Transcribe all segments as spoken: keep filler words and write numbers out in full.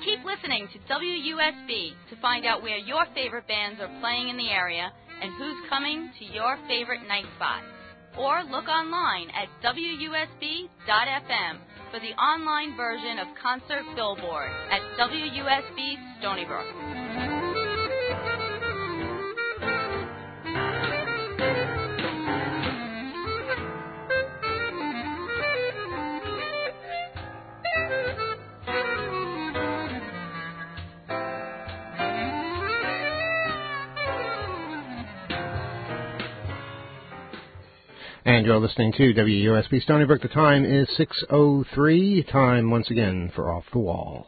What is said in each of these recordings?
keep listening to W U S B to find out where your favorite bands are playing in the area and who's coming to your favorite night spot. Or look online at W U S B dot F M for the online version of Concert Billboard at W U S B Stony Brook. And you're listening to W U S B Stony Brook. The time is six oh three. Time once again for Off the Wall.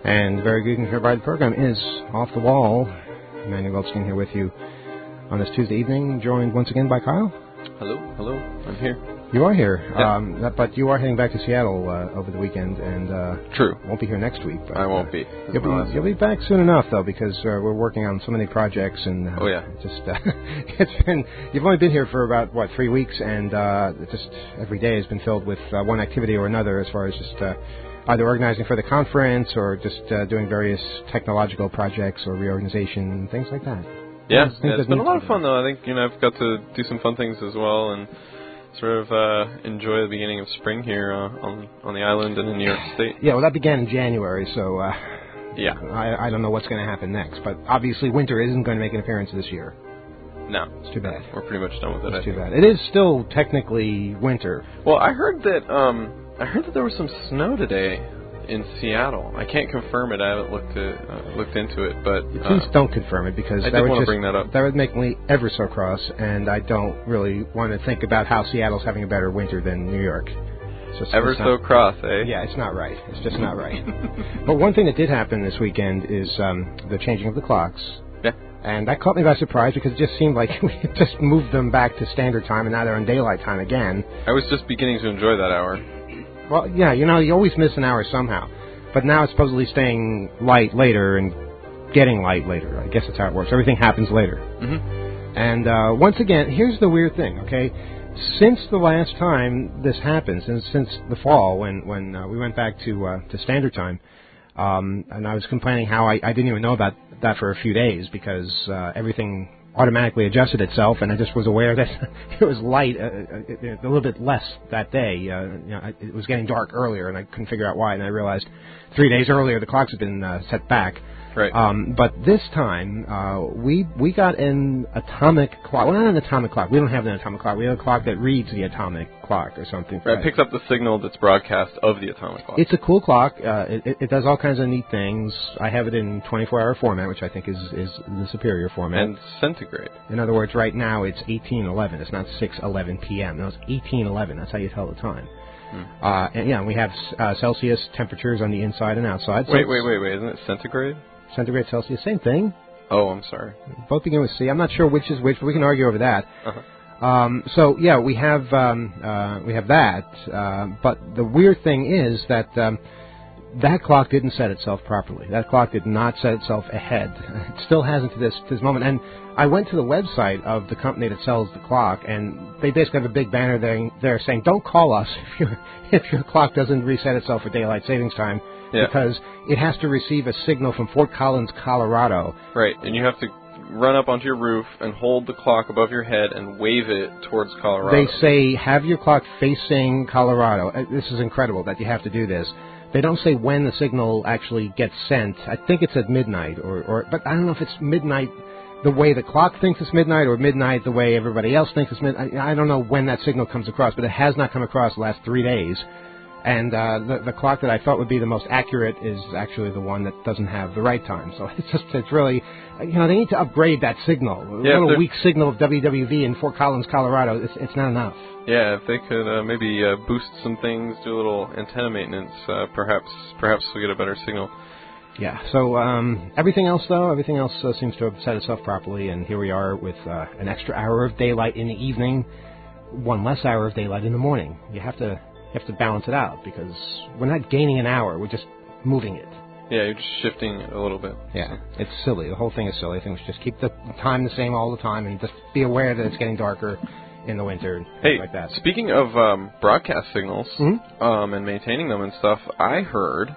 And very good to hear by the program is Off the Wall. Emmanuel Goldstein here with you on this Tuesday evening, joined once again by Kyle. Hello, hello, I'm here. You are here, yeah. um, but you are heading back to Seattle uh, over the weekend, and uh, True. won't be here next week. But, I won't uh, be. You'll be, you'll be back soon enough, though, because uh, we're working on so many projects, and uh, oh yeah, just uh, it's been. You've only been here for about what three weeks, and uh, just every day has been filled with uh, one activity or another, as far as just uh, either organizing for the conference or just uh, doing various technological projects or reorganization and things like that. Yeah, yeah it's been a lot of fun, though. I think you know I've got to do some fun things as well, and sort of uh, enjoy the beginning of spring here uh, on on the island and in New York State. Yeah, well, that began in January, so uh, yeah, I, I don't know what's going to happen next. But obviously, winter isn't going to make an appearance this year. No, it's too bad. We're pretty much done with it. It's I too think. bad. It is still technically winter. Well, I heard that um, I heard that there was some snow today in Seattle. I can't confirm it. I haven't looked at, uh, looked into it, but uh, please don't confirm it, because I that did would want just to bring that up. That would make me ever so cross, and I don't really want to think about how Seattle's having a better winter than New York. It's just, ever it's so not, cross, eh? Yeah, it's not right. It's just not right. But one thing that did happen this weekend is um, the changing of the clocks. Yeah. And that caught me by surprise, because it just seemed like we had just moved them back to standard time, and now they're in daylight time again. I was just beginning to enjoy that hour. Well, yeah, you know, you always miss an hour somehow. But now it's supposedly staying light later and getting light later. I guess that's how it works. Everything happens later. Mm-hmm. And uh, once again, here's the weird thing, okay? Since the last time this happened, since since the fall, when when uh, we went back to uh, to standard time, um, and I was complaining how I, I didn't even know about that for a few days, because uh, everything automatically adjusted itself, and I just was aware that it was light uh, a, a little bit less that day. Uh, you know, it was getting dark earlier, and I couldn't figure out why. And I realized three days earlier the clocks had been uh, set back. Right. Um, but this time uh, we we got an atomic clock. Well, not an atomic clock. We don't have an atomic clock. We have a clock that reads the atomic clock or something. Right. It picks up the signal that's broadcast of the atomic clock. It's a cool clock. Uh, it, it does all kinds of neat things. I have it in twenty-four hour format, which I think is, is the superior format. And centigrade. In other words, right now it's eighteen eleven. It's not six eleven p.m. No, it's eighteen eleven. That's how you tell the time. Hmm. Uh, and yeah, we have uh, Celsius temperatures on the inside and outside. So wait, wait, wait, wait. Isn't it centigrade? Centigrade, Celsius, same thing. Oh, I'm sorry. Both begin with C. I'm not sure which is which, but we can argue over that. Uh-huh. Um, so yeah, we have um, uh, we have that. Uh, but the weird thing is that um, that clock didn't set itself properly. That clock did not set itself ahead. It still hasn't to this to this moment. And I went to the website of the company that sells the clock, and they basically have a big banner there, there saying, "Don't call us if your if your clock doesn't reset itself for daylight savings time." Yeah. Because it has to receive a signal from Fort Collins, Colorado. Right, and you have to run up onto your roof and hold the clock above your head and wave it towards Colorado. They say, have your clock facing Colorado. This is incredible that you have to do this. They don't say when the signal actually gets sent. I think it's at midnight, or, or but I don't know if it's midnight the way the clock thinks it's midnight, or midnight the way everybody else thinks it's midnight. I don't know when that signal comes across, but it has not come across the last three days. And uh, the, the clock that I thought would be the most accurate is actually the one that doesn't have the right time. So it's just, it's really, you know, they need to upgrade that signal. A yeah, little weak signal of W W V in Fort Collins, Colorado, it's, it's not enough. Yeah, if they could uh, maybe uh, boost some things, do a little antenna maintenance, uh, perhaps perhaps we'll get a better signal. Yeah, so um, everything else, though, everything else uh, seems to have set itself properly, and here we are with uh, an extra hour of daylight in the evening, one less hour of daylight in the morning. You have to... You have to balance it out, because we're not gaining an hour, we're just moving it. Yeah, you're just shifting it a little bit. Yeah, it's silly. The whole thing is silly. I think we should just keep the time the same all the time, and just be aware that it's getting darker in the winter and hey, things like that. Speaking of um, broadcast signals mm-hmm. um, and maintaining them and stuff, I heard,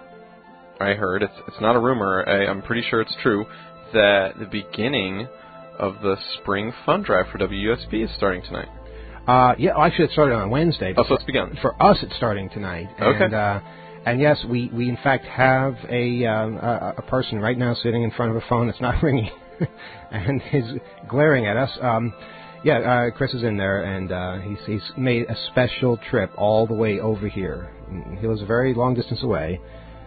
I heard, it's, it's not a rumor, I, I'm pretty sure it's true, that the beginning of the spring fund drive for W U S B is starting tonight. Uh, yeah, well, actually, it started on Wednesday. Oh, so it's begun. For us, it's starting tonight. Okay. And, uh, and yes, we, we in fact have a, um, a a person right now sitting in front of a phone that's not ringing, and is glaring at us. Um, yeah, uh, Chris is in there, and uh, he's he's made a special trip all the way over here. He lives a very long distance away,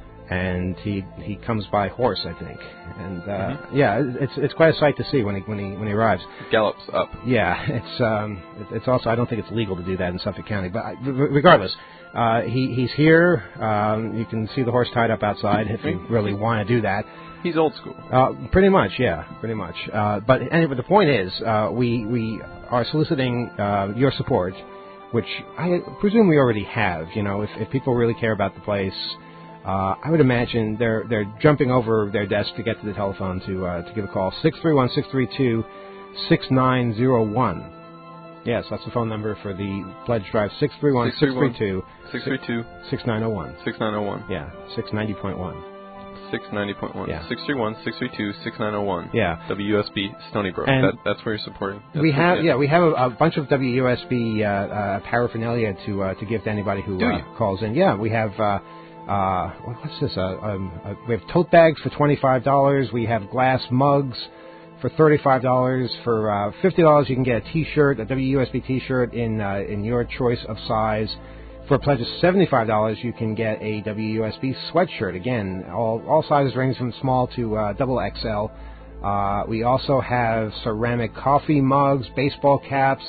and he he comes by horse, I think. And uh, mm-hmm. yeah, it's it's quite a sight to see when he when he when he arrives. Gallops up. Yeah, it's um it's also, I don't think it's legal to do that in Suffolk County, but regardless, Uh, he, he's here. Um, you can see the horse tied up outside if you really want to do that. He's old school. Uh, pretty much, yeah, pretty much. Uh, but anyway, the point is, uh, we we are soliciting uh, your support, which I presume we already have. You know, if, if people really care about the place, uh, I would imagine they're they're jumping over their desk to get to the telephone to uh, to give a call. six three one, six three two, six nine zero one. Yes, that's the phone number for the pledge drive. six three one, six three two, six three two, six nine zero one. six nine zero one. Yeah, six ninety point one. six ninety point one. Yeah. six three one, six three two, six nine zero one. Yeah. W U S B Stony Brook. And that, that's where you're supporting. That's we have, it. yeah, we have a, a bunch of W U S B uh, uh, paraphernalia to uh, to give to anybody who uh, calls in. Yeah, we have, uh, uh, what's this? Uh, um, uh, we have tote bags for twenty-five dollars. We have glass mugs for thirty-five dollars. For uh, fifty dollars, you can get a T-shirt, a W U S B T-shirt in uh, in your choice of size. For a pledge of seventy-five dollars, you can get a W U S B sweatshirt. Again, all all sizes range from small to uh, double X L. Uh, we also have ceramic coffee mugs, baseball caps,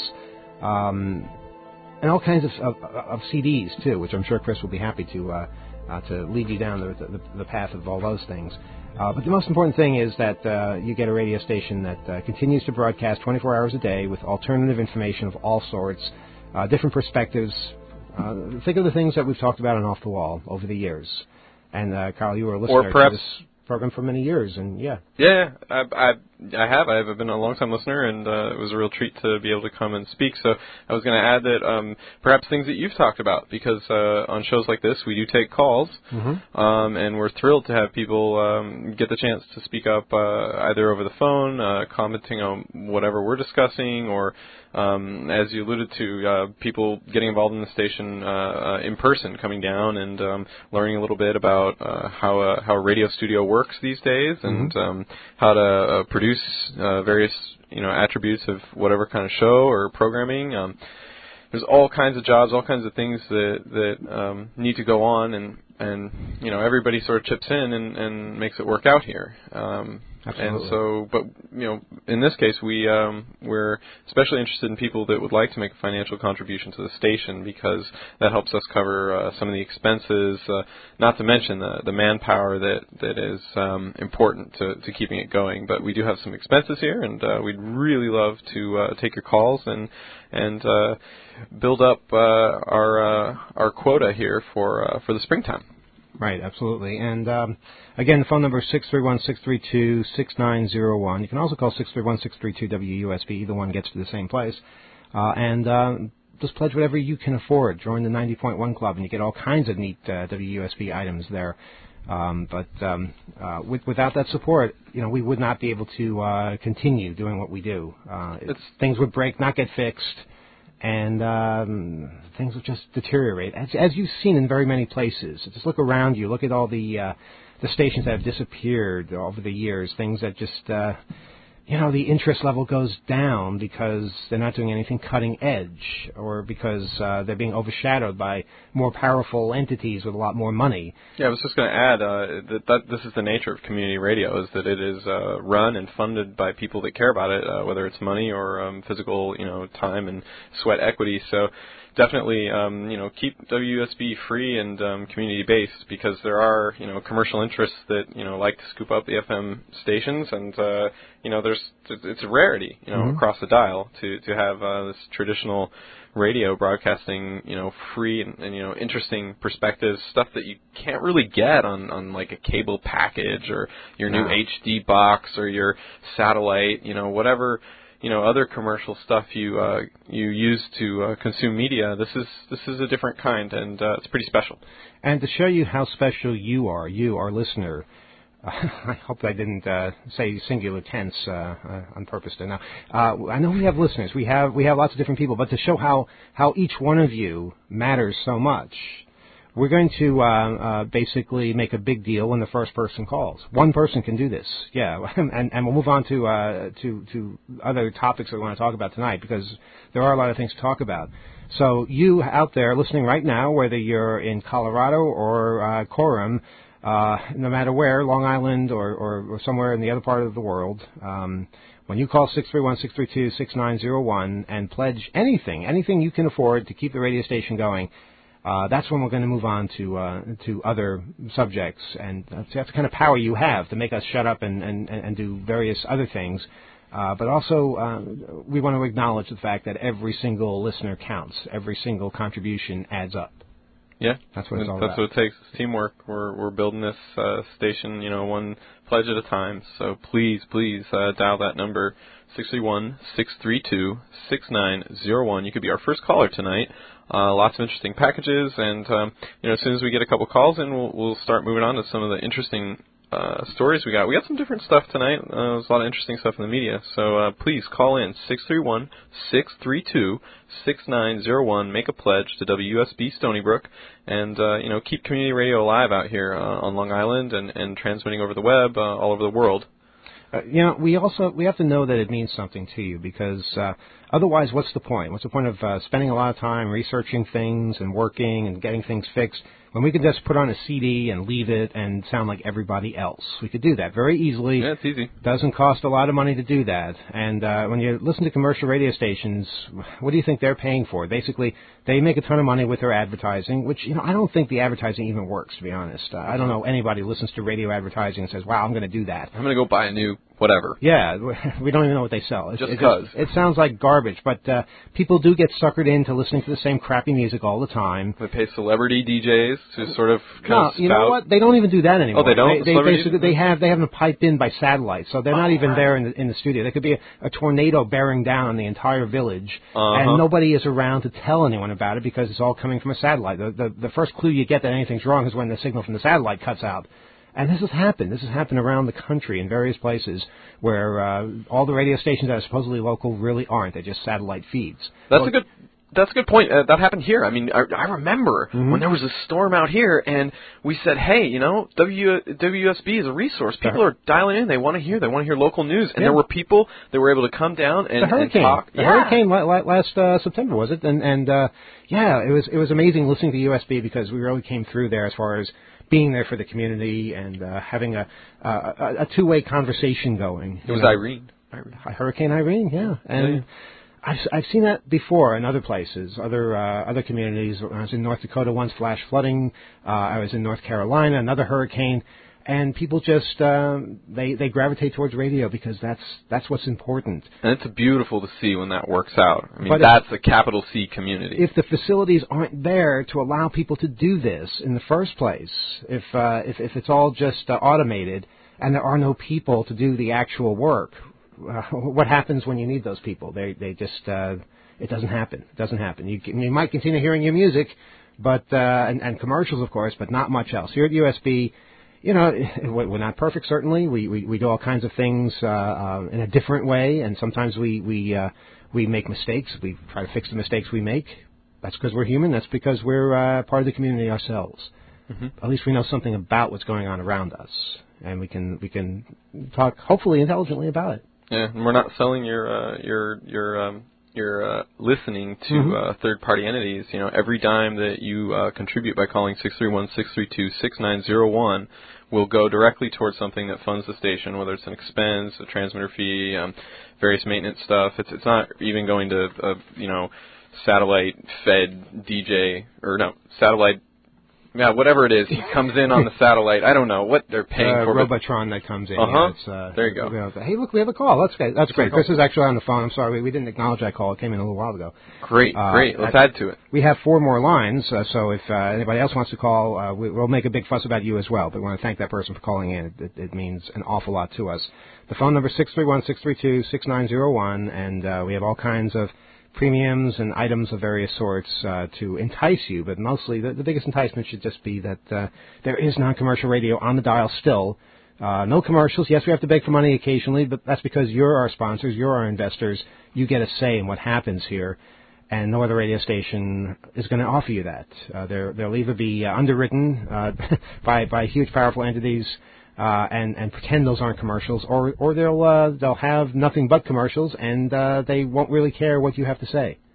um, and all kinds of, of, of C Ds too, which I'm sure Chris will be happy to uh, uh, to lead you down the, the, the path of all those things. Uh, but the most important thing is that uh, you get a radio station that uh, continues to broadcast twenty-four hours a day with alternative information of all sorts, uh, different perspectives. Uh, think of the things that we've talked about on Off the Wall over the years. And, uh, Carl, you were a listener or perhaps, to this program for many years, and yeah. Yeah, I, I, I have. I've been a long-time listener, and uh, it was a real treat to be able to come and speak. So I was going to add that um, perhaps things that you've talked about, because uh, on shows like this, we do take calls, mm-hmm. um, and we're thrilled to have people um, get the chance to speak up uh, either over the phone, uh, commenting on whatever we're discussing, or Um, as you alluded to, uh, people getting involved in the station uh, uh, in person, coming down and um, learning a little bit about uh, how a, how a radio studio works these days, mm-hmm. and um, how to uh, produce uh, various you know attributes of whatever kind of show or programming. Um, there's all kinds of jobs, all kinds of things that that um, need to go on, and and you know everybody sort of chips in and, and makes it work out here. Um, Absolutely. And so, but you know, in this case, we um, we're especially interested in people that would like to make a financial contribution to the station, because that helps us cover uh, some of the expenses. Uh, not to mention the the manpower that that is um, important to, to keeping it going. But we do have some expenses here, and uh, we'd really love to uh, take your calls and and uh, build up uh, our uh, our quota here for uh, for the springtime. Right, absolutely. And um, again, the phone number is six three one, six three two, six nine zero one. You can also call six three one, six three two, W U S B. Either one gets to the same place. Uh, and uh, just pledge whatever you can afford. Join the ninety point one Club, and you get all kinds of neat uh, W U S B items there. Um, but um, uh, with, without that support, you know, we would not be able to uh, continue doing what we do. Uh, it's, things would break, not get fixed. And um, things will just deteriorate, as, as you've seen in very many places. Just look around you. Look at all the uh, the stations that have disappeared over the years. Things that just, uh, you know, the interest level goes down because they're not doing anything cutting edge, or because uh, they're being overshadowed by more powerful entities with a lot more money. Yeah, I was just going to add uh, that, that this is the nature of community radio, is that it is uh, run and funded by people that care about it, uh, whether it's money or um, physical, you know, time and sweat equity. So definitely, um, you know, keep W U S B free and um, community-based, because there are, you know, commercial interests that, you know, like to scoop up the F M stations, and, uh, you know, there's it's a rarity, you know, mm-hmm. across the dial to, to have uh, this traditional radio broadcasting, you know, free and, and, you know, interesting perspectives, stuff that you can't really get on, on like a cable package or your new no. H D box or your satellite, you know, whatever, you know, other commercial stuff you uh, you use to uh, consume media. This is this is a different kind, and uh, it's pretty special. And to show you how special you are, you, our listener, uh, I hope I didn't uh, say singular tense uh, uh, on purpose. Now, uh, I know we have listeners. We have we have lots of different people, but to show how how each one of you matters so much, we're going to uh, uh, basically make a big deal when the first person calls. One person can do this, yeah, and, and we'll move on to uh, to to other topics that we want to talk about tonight, because there are a lot of things to talk about. So you out there listening right now, whether you're in Colorado or uh, Coram, uh, no matter where, Long Island or, or, or somewhere in the other part of the world, um, when you call six three one, six three two, six nine zero one and pledge anything, anything you can afford to keep the radio station going, uh, that's when we're going to move on to uh, to other subjects. And uh, so that's the kind of power you have to make us shut up and, and, and do various other things. Uh, but also, uh, we want to acknowledge the fact that every single listener counts. Every single contribution adds up. Yeah, that's what it's all that's about. That's what it takes. It's teamwork. We're we're building this uh, station, you know, one pledge at a time. So please, please uh, dial that number six three one, six three two, six nine zero one. You could be our first caller tonight. Uh, lots of interesting packages, and um, you know, as soon as we get a couple calls in, we'll we'll start moving on to some of the interesting Uh, stories we got. We got some different stuff tonight. Uh, there's a lot of interesting stuff in the media. So uh, please call in six three one, six three two, six nine zero one. Make a pledge to W U S B Stony Brook, and uh, you know, keep community radio alive out here uh, on Long Island and, and transmitting over the web uh, all over the world. Uh, you know, we also we have to know that it means something to you, because uh, otherwise, what's the point? What's the point of uh, spending a lot of time researching things and working and getting things fixed when we could just put on a C D and leave it and sound like everybody else? We could do that very easily. Yeah, it's easy. Doesn't cost a lot of money to do that. And uh, when you listen to commercial radio stations, what do you think they're paying for? Basically, they make a ton of money with their advertising, which, you know, I don't think the advertising even works, to be honest. Uh, I don't know anybody who listens to radio advertising and says, wow, I'm going to do that. I'm going to go buy a new whatever. Yeah, we don't even know what they sell. It, just because. It, it sounds like garbage, but uh, people do get suckered into listening to the same crappy music all the time. They pay celebrity D Js to sort of kind no, of you know what? They don't even do that anymore. Oh, they don't? They, they basically they have they have them piped in by satellite, so they're not oh, even right. there in the in the studio. There could be a, a tornado bearing down on the entire village, uh-huh. and nobody is around to tell anyone about it because it's all coming from a satellite. The, the the first clue you get that anything's wrong is when the signal from the satellite cuts out. And this has happened. This has happened around the country in various places where uh, all the radio stations that are supposedly local really aren't. They're just satellite feeds. That's well, a good. That's a good point. Uh, that happened here. I mean, I, I remember mm-hmm. when there was a storm out here, and we said, "Hey, you know, w, W S B is a resource. People are dialing in. They want to hear. They want to hear local news." And yeah. there were people that were able to come down and, the hurricane. and talk. The yeah. hurricane last uh, September, was it? And and uh, yeah, it was it was amazing listening to U S B because we really came through there as far as being there for the community and uh, having a, a a two-way conversation going. It was know. Irene. Irene. Hurricane Irene, yeah, and. Yeah. I've, I've seen that before in other places, other uh, other communities. I was in North Dakota once, flash flooding. Uh, I was in North Carolina, another hurricane, and people just um, they they gravitate towards radio because that's that's what's important. And it's beautiful to see when that works out. I mean, but that's if, a capital C community. If the facilities aren't there to allow people to do this in the first place, if uh, if, if it's all just uh, automated and there are no people to do the actual work. Uh, what happens when you need those people? They they just uh, it doesn't happen. It doesn't happen. You, you might continue hearing your music, but uh, and, and commercials, of course, but not much else. Here at U S B, you know, we're not perfect. Certainly, we we, we do all kinds of things uh, uh, in a different way, and sometimes we we uh, we make mistakes. We try to fix the mistakes we make. That's because we're human. That's because we're uh, part of the community ourselves. Mm-hmm. At least we know something about what's going on around us, and we can we can talk hopefully intelligently about it. Yeah, and we're not selling your uh, your your um, your uh, listening to mm-hmm. uh, third-party entities. You know, every dime that you uh, contribute by calling six three one, six three two, six nine zero one will go directly towards something that funds the station, whether it's an expense, a transmitter fee, um, various maintenance stuff. It's it's not even going to uh, you know satellite-fed D J or no satellite. Yeah, whatever it is, he comes in on the satellite. I don't know what they're paying uh, for. Robotron that comes in. Uh-huh. Yeah, uh, there you go. You know, hey, look, we have a call. That's great. That's great. Chris is actually on the phone. I'm sorry, we, we didn't acknowledge that call. It came in a little while ago. Great, uh, great. Let's I, add to it. We have four more lines, uh, so if uh, anybody else wants to call, uh, we, we'll make a big fuss about you as well. But we want to thank that person for calling in. It, it, it means an awful lot to us. The phone number is six three one, six three two, six nine zero one, and uh, we have all kinds of premiums and items of various sorts uh, to entice you, but mostly the, the biggest enticement should just be that uh, there is non-commercial radio on the dial still. Uh, no commercials. Yes, we have to beg for money occasionally, but that's because you're our sponsors, you're our investors. You get a say in what happens here, and no other radio station is going to offer you that. Uh, they'll either be uh, underwritten uh, by by huge, powerful entities uh, and and pretend those aren't commercials, or or they'll uh, they'll have nothing but commercials, and uh, they won't really care what you have to say.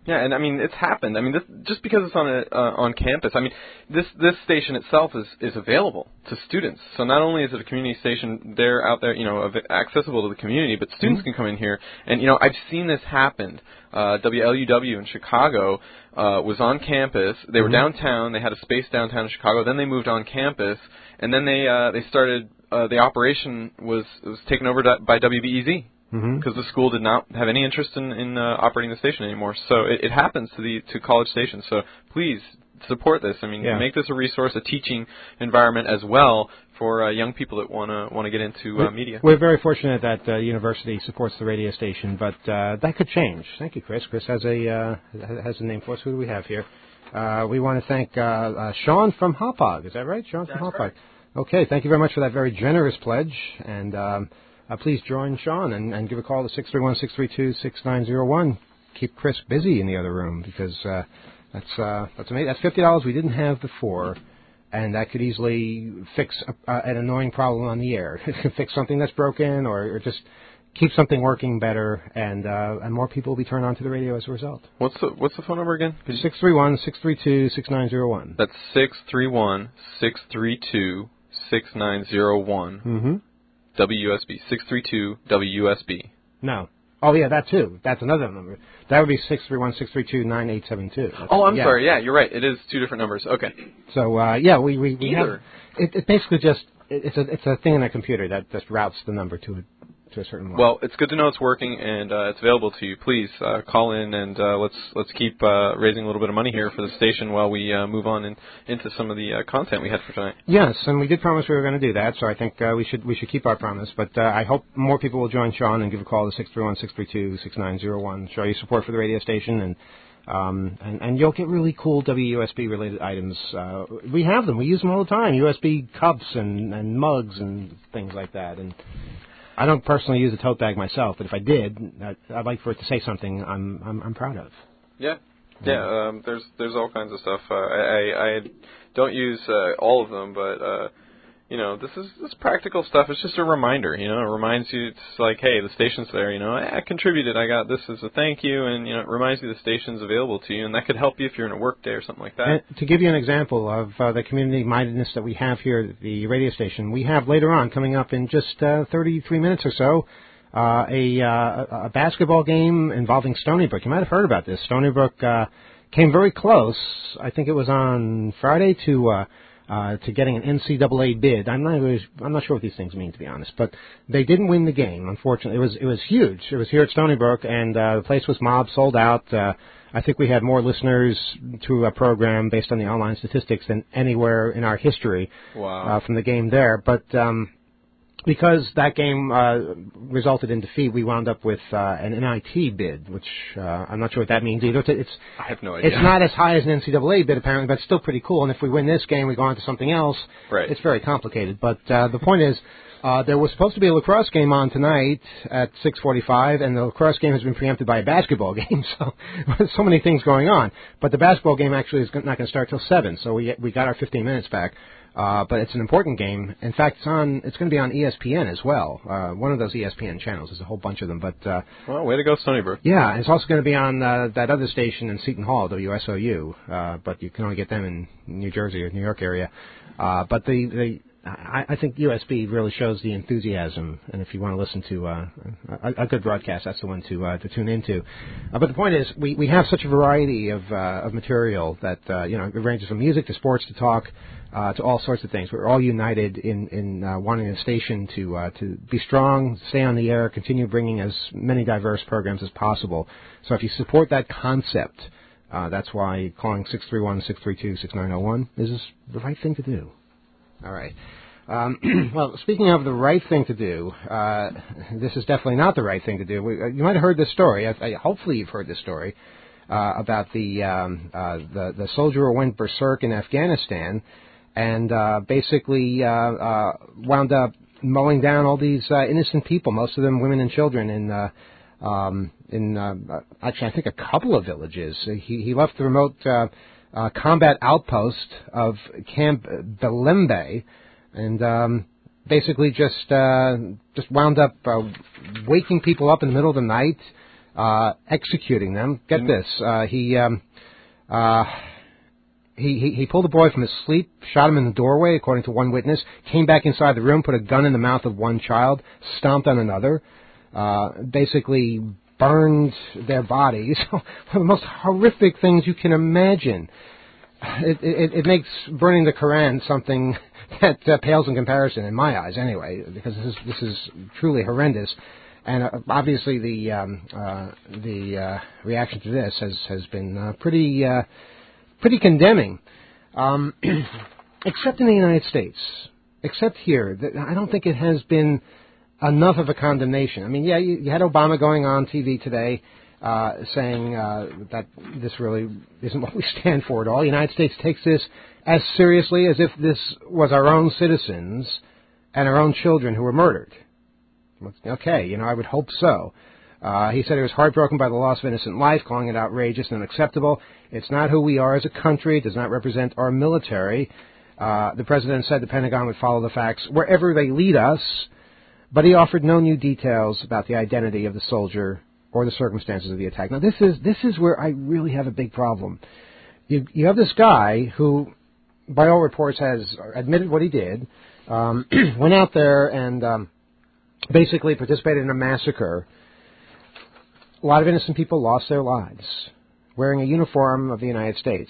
Yeah, and I mean it's happened. I mean, this, just because it's on a uh, on campus, I mean, this this station itself is, is available to students. So not only is it a community station, they're out there, you know, accessible to the community, but students mm-hmm. can come in here. And you know, I've seen this happen. Uh, W L U W in Chicago uh, was on campus. They were mm-hmm. downtown. They had a space downtown in Chicago. Then they moved on campus, and then they uh, they started. Uh, the operation was was taken over by W B E Z. Because mm-hmm. the school did not have any interest in, in uh, operating the station anymore. So it, it happens to the to college stations. So please support this. I mean, yeah. make this a resource, a teaching environment as well for uh, young people that want to want to get into uh, media. We're very fortunate that uh, university supports the radio station, but uh, that could change. Thank you, Chris. Chris has a uh, has a name for us. Who do we have here? Uh, we want to thank uh, uh, Sean from Hauppauge. Is that right, Sean That's from Hauppauge? Right. Okay, thank you very much for that very generous pledge. And um, Uh, please join Sean and, and give a call to six three one, six three two, six nine zero one. Keep Chris busy in the other room because uh, that's uh, that's amazing. That's fifty dollars we didn't have before, and that could easily fix a, uh, an annoying problem on the air. It could fix something that's broken or, or just keep something working better, and uh, and more people will be turned on to the radio as a result. What's the what's the phone number again? six three one, six three two, six nine zero one. That's six three one, six three two, six nine zero one. Mm-hmm. W U S B, six three two W U S B. No. Oh, yeah, that too. That's another number. That would be six three one, six three two, nine eight seven two. Oh, I'm yeah. sorry. Yeah, you're right. It is two different numbers. Okay. So, uh, yeah, we, we, we Either. have... It, it basically just... It, it's a it's a thing in a computer that just routes the number to a, to a certain line. Well, it's good to know it's working and uh, it's available to you. Please uh, call in and uh, let's let's keep uh, raising a little bit of money here for the station while we uh, move on in, into some of the uh, content we had for tonight. Yes, and we did promise we were going to do that, so I think uh, we should we should keep our promise. But uh, I hope more people will join Sean and give a call to six three one, six three two, six nine zero one. Show your support for the radio station, and um, and, and you'll get really cool W U S B related items. Uh, we have them. We use them all the time. U S B cups and, and mugs and things like that. And I don't personally use a tote bag myself, but if I did, I'd like for it to say something I'm I'm, I'm proud of. Yeah, yeah. Um, there's there's all kinds of stuff. Uh, I, I I don't use uh, all of them, but uh, you know, this is this practical stuff. It's just a reminder. You know, it reminds you. It's like, hey, the station's there. You know, I contributed. I got this as a thank you, and you know, it reminds you the station's available to you, and that could help you if you're in a work day or something like that. And to give you an example of uh, the community mindedness that we have here at the radio station, we have later on coming up in just uh, thirty-three minutes or so. Uh, a, uh, a basketball game involving Stony Brook. You might have heard about this. Stony Brook uh, came very close. I think it was on Friday to uh, uh, to getting an N C double A bid. I'm not really, I'm not sure what these things mean, to be honest. But they didn't win the game. Unfortunately, it was it was huge. It was here at Stony Brook, and uh, the place was mobbed, sold out. Uh, I think we had more listeners to a program based on the online statistics than anywhere in our history. Wow. uh, from the game there. But um, because that game uh, resulted in defeat, we wound up with uh, an N I T bid, which uh, I'm not sure what that means either. It's, I have no idea. It's not as high as an N C double A bid, apparently, but it's still pretty cool. And if we win this game, we go on to something else. Right. It's very complicated. But uh, the point is, uh, there was supposed to be a lacrosse game on tonight at six forty-five, and the lacrosse game has been preempted by a basketball game. So so many things going on. But the basketball game actually is not going to start till seven, so we we got our fifteen minutes back. Uh, but it's an important game. In fact, it's on. It's going to be on E S P N as well. Uh, one of those E S P N channels. There's a whole bunch of them. But uh, well, way to go, Stony Brook. Yeah, it's also going to be on uh, that other station in Seton Hall, W S O U. Uh, but you can only get them in New Jersey or New York area. Uh, but the the I, I think U S B really shows the enthusiasm. And if you want to listen to uh, a, a good broadcast, that's the one to uh, to tune into. Uh, but the point is, we, we have such a variety of uh, of material that uh, you know it ranges from music to sports to talk. Uh, to all sorts of things. We're all united in, in uh, wanting the station to uh, to be strong, stay on the air, continue bringing as many diverse programs as possible. So if you support that concept, uh, that's why calling six three one, six three two, six nine zero one is the right thing to do. All right. Um, well, speaking of the right thing to do, uh, this is definitely not the right thing to do. We, uh, you might have heard this story. I, I, hopefully you've heard this story uh, about the, um, uh, the the soldier who went berserk in Afghanistan and uh, basically uh, uh, wound up mowing down all these uh, innocent people, most of them women and children, in uh, um, in uh, actually I think a couple of villages. He he left the remote uh, uh, combat outpost of Camp Belembe, and um, basically just uh, just wound up uh, waking people up in the middle of the night. uh, executing them. Get Mm. this. Uh, he, um, uh, he, he, he pulled a boy from his sleep, shot him in the doorway, according to one witness, came back inside the room, put a gun in the mouth of one child, stomped on another, uh, basically burned their bodies. One of the most horrific things you can imagine. It, it, it makes burning the Quran something that uh, pales in comparison, in my eyes, anyway, because this is this is truly horrendous. And uh, obviously, the um, uh, the uh, reaction to this has has been uh, pretty uh, pretty condemning, um, except in the United States, except here. I don't think it has been enough of a condemnation. I mean, yeah, you, you had Obama going on T V today. Uh, saying uh, that this really isn't what we stand for at all. The United States takes this as seriously as if this was our own citizens and our own children who were murdered. Okay, you know, I would hope so. Uh, he said he was heartbroken by the loss of innocent life, calling it outrageous and unacceptable. It's not who we are as a country. It does not represent our military. Uh, the president said the Pentagon would follow the facts wherever they lead us, but he offered no new details about the identity of the soldier or the circumstances of the attack. Now, this is this is where I really have a big problem. You you have this guy who, by all reports, has admitted what he did, um, went out there and um, basically participated in a massacre. A lot of innocent people lost their lives wearing a uniform of the United States.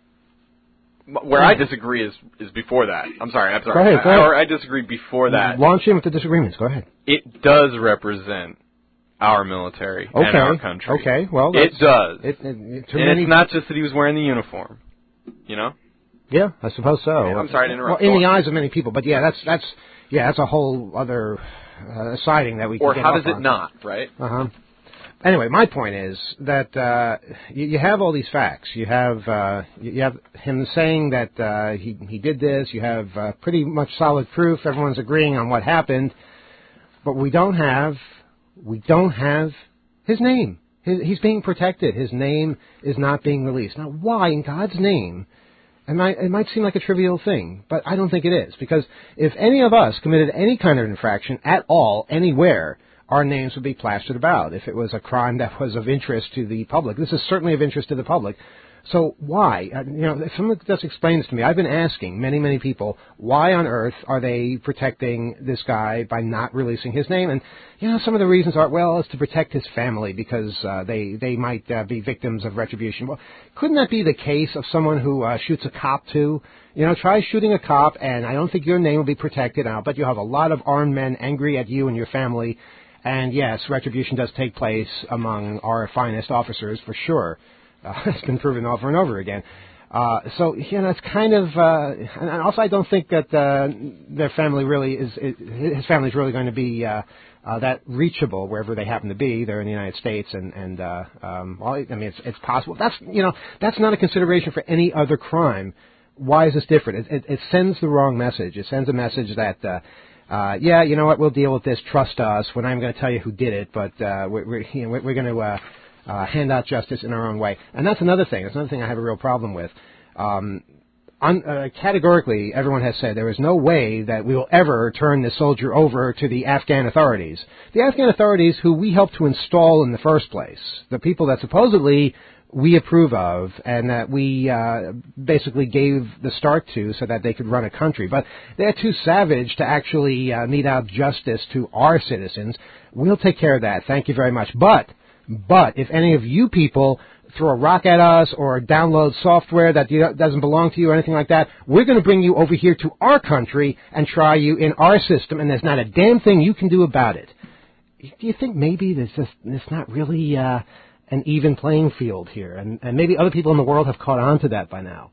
Where I disagree is is before that. I'm sorry. I'm sorry. Go ahead, go I, ahead. Or I disagree before that. Launch in with the disagreements. Go ahead. It does represent our military okay. and our country. Okay, well, it does. It, it, it, and many... it's not just that he was wearing the uniform, you know. Yeah, I suppose so. I'm sorry to interrupt. Well, in the eyes of many people, but yeah, that's that's yeah, that's a whole other uh, siding that we. Can or get how off does it on. not, right? Uh huh. Anyway, my point is that uh, you, you have all these facts. You have uh, you have him saying that uh, he he did this. You have uh, pretty much solid proof. Everyone's agreeing on what happened, but we don't have we don't have his name. His, he's being protected. His name is not being released. Now, why in God's name? It might, it might seem like a trivial thing, but I don't think it is. Because if any of us committed any kind of infraction at all, anywhere, our names would be plastered about. If it was a crime that was of interest to the public. This is certainly of interest to the public. So why? Uh, you know, if someone just explains to me, I've been asking many, many people, why on earth are they protecting this guy by not releasing his name? And, you know, some of the reasons are, well, it's to protect his family because uh, they, they might uh, be victims of retribution. Well, couldn't that be the case of someone who uh, shoots a cop too? You know, try shooting a cop, and I don't think your name will be protected. And I'll bet you have a lot of armed men angry at you and your family. And, yes, retribution does take place among our finest officers, for sure. Uh, it's been proven over and over again. Uh, so, you know, it's kind of, uh, and also I don't think that, uh, their family really is, his family is really going to be, uh, uh, that reachable wherever they happen to be. They're in the United States and, and, uh, um, well, I mean, it's, it's possible. That's, you know, that's not a consideration for any other crime. Why is this different? It, it, it sends the wrong message. It sends a message that, uh, Uh, yeah, you know what? We'll deal with this. Trust us. We're not even going to tell you who did it, but uh, we're, we're, you know, we're going to uh, uh, hand out justice in our own way. And that's another thing. That's another thing I have a real problem with. Um, un, uh, categorically, everyone has said there is no way that we will ever turn this soldier over to the Afghan authorities. The Afghan authorities who we helped to install in the first place, the people that supposedly we approve of and that we uh, basically gave the start to so that they could run a country. But they're too savage to actually uh, mete out justice to our citizens. We'll take care of that. Thank you very much. But, but if any of you people throw a rock at us or download software that doesn't belong to you or anything like that, we're going to bring you over here to our country and try you in our system, and there's not a damn thing you can do about it. Do you think maybe there's just, it's not really uh, an even playing field here, and, and maybe other people in the world have caught on to that by now?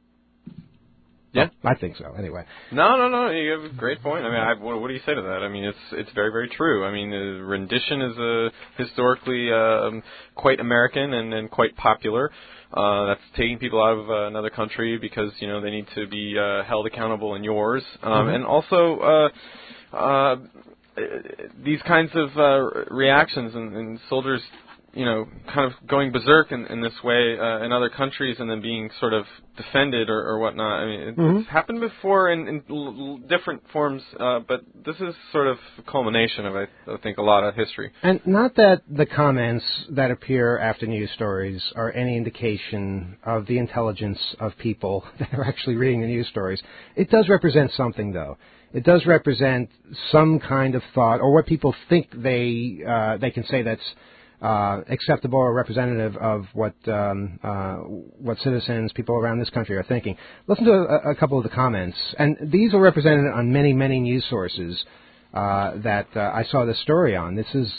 Yeah, well, I think so. Anyway, no, no, no. You have a great point. I mean, I, what, what do you say to that? I mean, it's it's very, very true. I mean, uh, rendition is uh, historically uh, quite American and, and quite popular. Uh, that's taking people out of uh, another country because you know they need to be uh, held accountable in yours, um, mm-hmm. and also. Uh, uh, these kinds of uh, reactions and, and soldiers, you know, kind of going berserk in, in this way uh, in other countries and then being sort of defended or, or whatnot. I mean, it, mm-hmm. it's happened before in, in l- l- different forms, uh, but this is sort of a culmination of, I, I think, a lot of history. And not that the comments that appear after news stories are any indication of the intelligence of people that are actually reading the news stories. It does represent something, though. It does represent some kind of thought, or what people think they uh, they can say that's uh, acceptable or representative of what um, uh, what citizens, people around this country are thinking. Listen to a, a couple of the comments, and these are represented on many, many news sources uh, that uh, I saw this story on. This is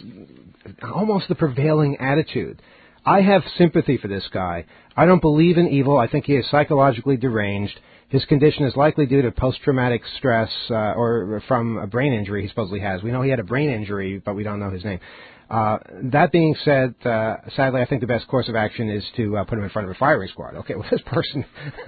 almost the prevailing attitude. I have sympathy for this guy. I don't believe in evil. I think he is psychologically deranged. His condition is likely due to post-traumatic stress uh, or from a brain injury he supposedly has. We know he had a brain injury, but we don't know his name. Uh, that being said, uh, sadly, I think the best course of action is to uh, put him in front of a firing squad. Okay, well, this person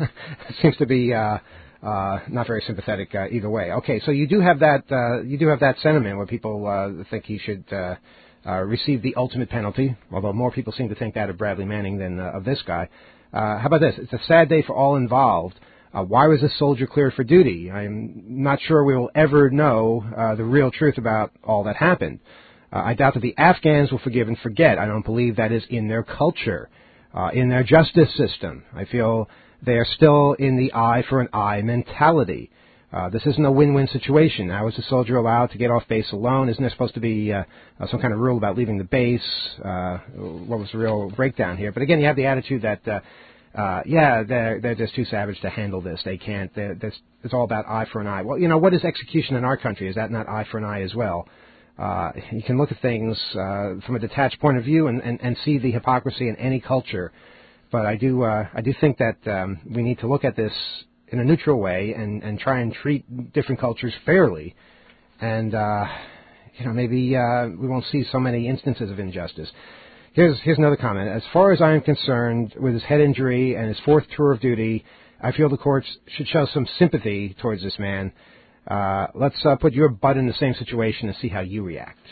seems to be uh, uh, not very sympathetic uh, either way. Okay, so you do have that uh, you do have that sentiment where people uh, think he should uh, uh, receive the ultimate penalty, although more people seem to think that of Bradley Manning than uh, of this guy. Uh, how about this? It's a sad day for all involved. Uh, why was this soldier cleared for duty? I'm not sure we will ever know uh, the real truth about all that happened. Uh, I doubt that the Afghans will forgive and forget. I don't believe that is in their culture, uh, in their justice system. I feel they are still in the eye for an eye mentality. Uh, this isn't a win-win situation. How is the soldier allowed to get off base alone? Isn't there supposed to be uh, uh, some kind of rule about leaving the base? Uh, what was the real breakdown here? But again, you have the attitude that uh, Uh, yeah, they're, they're just too savage to handle this. They can't. They're, they're, it's all about eye for an eye. Well, you know, what is execution in our country? Is that not eye for an eye as well? Uh, you can look at things uh, from a detached point of view and, and, and see the hypocrisy in any culture. But I do, uh, I do think that um, we need to look at this in a neutral way and, and try and treat different cultures fairly. And, uh, you know, maybe uh, we won't see so many instances of injustice. Here's, here's another comment. As far as I am concerned, with his head injury and his fourth tour of duty, I feel the courts should show some sympathy towards this man. Uh, let's uh, put your butt in the same situation and see how you react.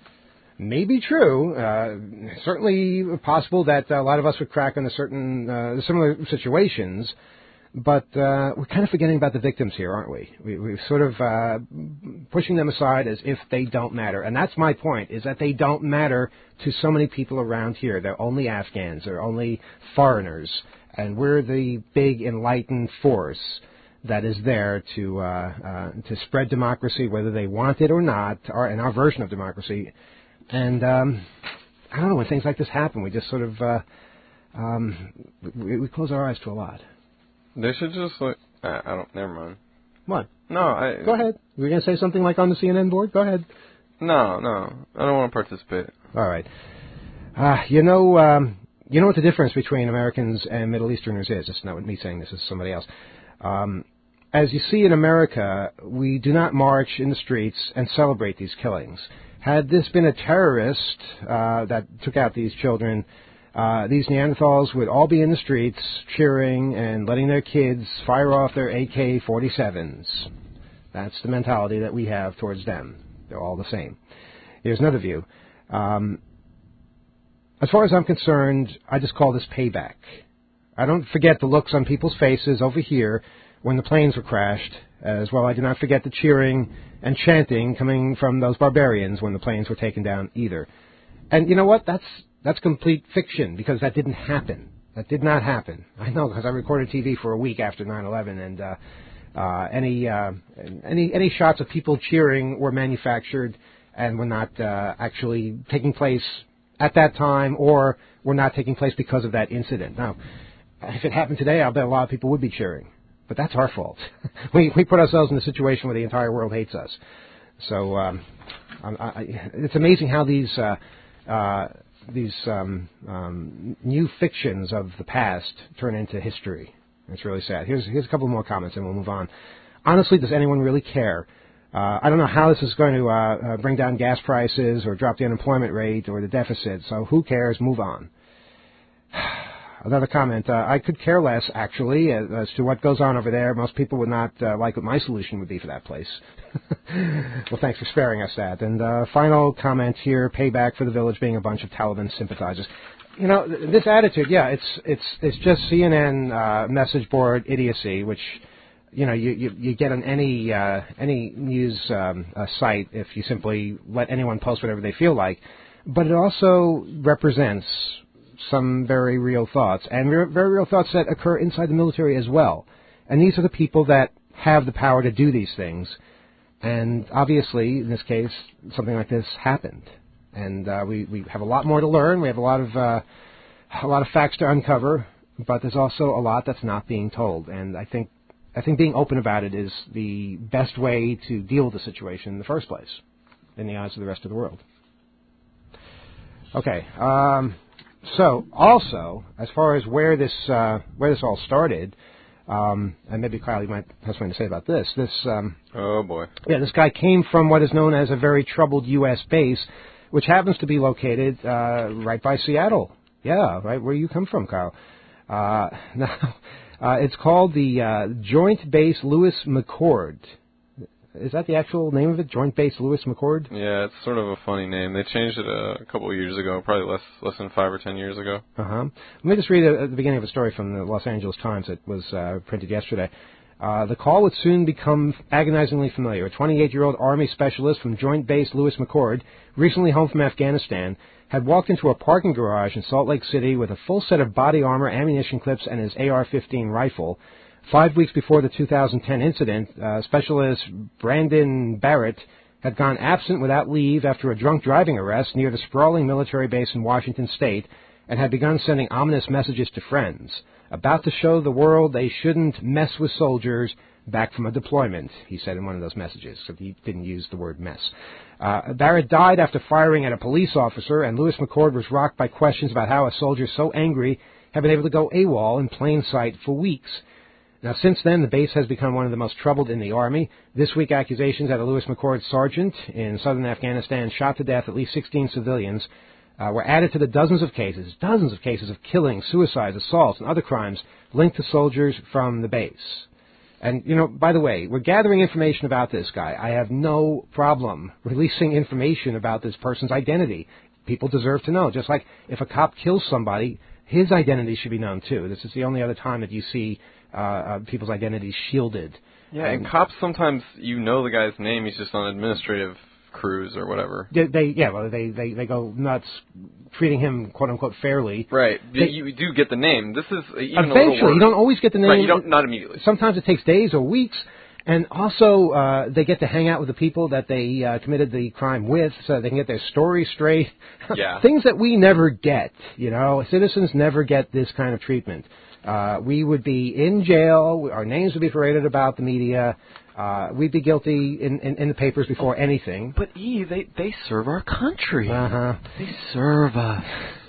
Maybe true. Uh, certainly possible that a lot of us would crack under certain uh, similar situations. But uh, we're kind of forgetting about the victims here, aren't we? we we're sort of uh, pushing them aside as if they don't matter. And that's my point, is that they don't matter to so many people around here. They're only Afghans. They're only foreigners. And we're the big enlightened force that is there to uh, uh, to spread democracy, whether they want it or not, our, in our version of democracy. And um, I don't know, when things like this happen, we just sort of uh, um, we, we close our eyes to a lot. They should just like, uh, I don't, never mind. What? No, I... Go ahead. You were going to say something like on the C N N board? Go ahead. No, no. I don't want to participate. All right. Uh, you know, um, you know what the difference between Americans and Middle Easterners is? It's not me saying this, it's somebody else. Um, as you see in America, we do not march in the streets and celebrate these killings. Had this been a terrorist uh, that took out these children, Uh, these Neanderthals would all be in the streets cheering and letting their kids fire off their A K forty-sevens. That's the mentality that we have towards them. They're all the same. Here's another view. Um, as far as I'm concerned, I just call this payback. I don't forget the looks on people's faces over here when the planes were crashed. As well, I do not forget the cheering and chanting coming from those barbarians when the planes were taken down either. And you know what? That's That's complete fiction, because that didn't happen. That did not happen. I know, because I recorded T V for a week after nine eleven, and uh, uh, any uh, any any shots of people cheering were manufactured and were not uh, actually taking place at that time, or were not taking place because of that incident. Now, if it happened today, I'll bet a lot of people would be cheering. But that's our fault. we we put ourselves in a situation where the entire world hates us. So um, I, I, it's amazing how these uh, uh, these um, um, new fictions of the past turn into history. It's really sad. Here's here's a couple more comments, and we'll move on. Honestly, does anyone really care? Uh, I don't know how this is going to uh, uh, bring down gas prices or drop the unemployment rate or the deficit. So who cares? Move on. Another comment. Uh, I could care less, actually, as, as to what goes on over there. Most people would not uh, like what my solution would be for that place. Well, thanks for sparing us that. And uh, final comment here, payback for the village being a bunch of Taliban sympathizers. You know, th- this attitude, yeah, it's it's it's just C N N uh, message board idiocy, which, you know, you, you, you get on any uh, any news um, uh, site if you simply let anyone post whatever they feel like. But it also represents some very real thoughts, and re- very real thoughts that occur inside the military as well. And these are the people that have the power to do these things. And obviously, in this case, something like this happened. And uh, we, we have a lot more to learn. We have a lot of uh, a lot of facts to uncover, but there's also a lot that's not being told. And I think I think being open about it is the best way to deal with the situation in the first place, in the eyes of the rest of the world. Okay. Um, so, also, as far as where this uh, where this all started, um, and maybe Kyle, you might have something to say about this. This. Um, oh boy. Yeah, this guy came from what is known as a very troubled U S base, which happens to be located uh, right by Seattle. Yeah, right where you come from, Kyle. Uh, now, uh, it's called the uh, Joint Base Lewis McChord. Is that the actual name of it? Joint Base Lewis McChord? Yeah, it's sort of a funny name. They changed it a, a couple of years ago, probably less less than five or ten years ago. Uh-huh. Let me just read a, at the beginning of a story from the Los Angeles Times that was uh, printed yesterday. Uh, the call would soon become agonizingly familiar. A twenty-eight-year-old Army specialist from Joint Base Lewis McChord, recently home from Afghanistan, had walked into a parking garage in Salt Lake City with a full set of body armor, ammunition clips, and his A R fifteen rifle. Five weeks before the two thousand ten incident, uh, Specialist Brandon Barrett had gone absent without leave after a drunk driving arrest near the sprawling military base in Washington State and had begun sending ominous messages to friends, about to show the world they shouldn't mess with soldiers back from a deployment, he said in one of those messages, so he didn't use the word mess. Uh, Barrett died after firing at a police officer, and Lewis McChord was rocked by questions about how a soldier so angry had been able to go AWOL in plain sight for weeks. Now, since then, the base has become one of the most troubled in the Army. This week, accusations that a Lewis McChord sergeant in southern Afghanistan shot to death at least sixteen civilians uh, were added to the dozens of cases, dozens of cases of killings, suicides, assaults, and other crimes linked to soldiers from the base. And, you know, by the way, we're gathering information about this guy. I have no problem releasing information about this person's identity. People deserve to know. Just like if a cop kills somebody, his identity should be known, too. This is the only other time that you see uh, uh, people's identities shielded. Yeah, and, and cops sometimes, you know the guy's name, he's just on administrative crews or whatever. They, they yeah, well, they, they, they go nuts treating him, quote-unquote, fairly. Right. They, you do get the name. This is even eventually, a little worse. You don't always get the name. Right, you don't, not immediately. Sometimes it takes days or weeks. And also, uh, they get to hang out with the people that they uh, committed the crime with so they can get their story straight. Yeah. Things that we never get, you know. Citizens never get this kind of treatment. Uh, we would be in jail. Our names would be paraded about the media. Uh, we'd be guilty in, in, in the papers before anything. But, E, they, they serve our country. Uh-huh. They serve us.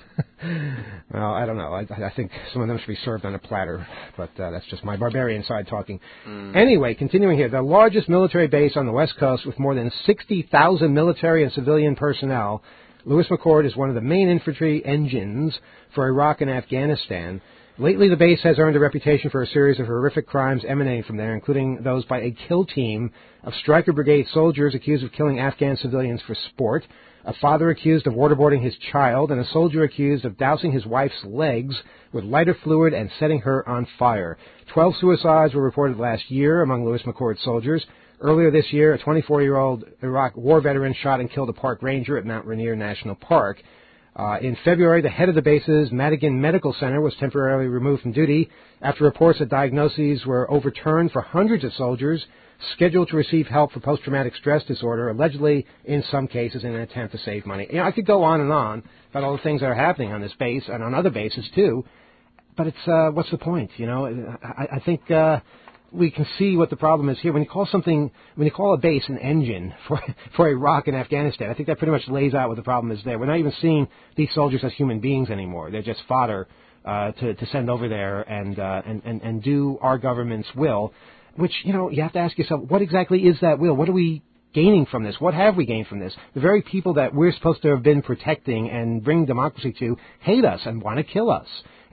Well, I don't know. I, I think some of them should be served on a platter, but uh, that's just my barbarian side talking. Mm. Anyway, continuing here, the largest military base on the West Coast with more than sixty thousand military and civilian personnel, Lewis McChord is one of the main infantry engines for Iraq and Afghanistan. Lately, the base has earned a reputation for a series of horrific crimes emanating from there, including those by a kill team of Stryker Brigade soldiers accused of killing Afghan civilians for sport, a father accused of waterboarding his child, and a soldier accused of dousing his wife's legs with lighter fluid and setting her on fire. Twelve suicides were reported last year among Lewis McChord soldiers. Earlier this year, a twenty-four-year-old Iraq war veteran shot and killed a park ranger at Mount Rainier National Park. Uh, in February, the head of the base's Madigan Medical Center was temporarily removed from duty after reports that diagnoses were overturned for hundreds of soldiers scheduled to receive help for post-traumatic stress disorder, allegedly in some cases in an attempt to save money. You know, I could go on and on about all the things that are happening on this base and on other bases too, but it's uh, what's the point? You know, I, I think uh, we can see what the problem is here. When you call something, when you call a base an engine for for Iraq and Afghanistan, I think that pretty much lays out what the problem is there. We're not even seeing these soldiers as human beings anymore. They're just fodder uh, to to send over there and, uh, and and and do our government's will. Which, you know, you have to ask yourself, what exactly is that will? What are we gaining from this? What have we gained from this? The very people that we're supposed to have been protecting and bringing democracy to hate us and want to kill us.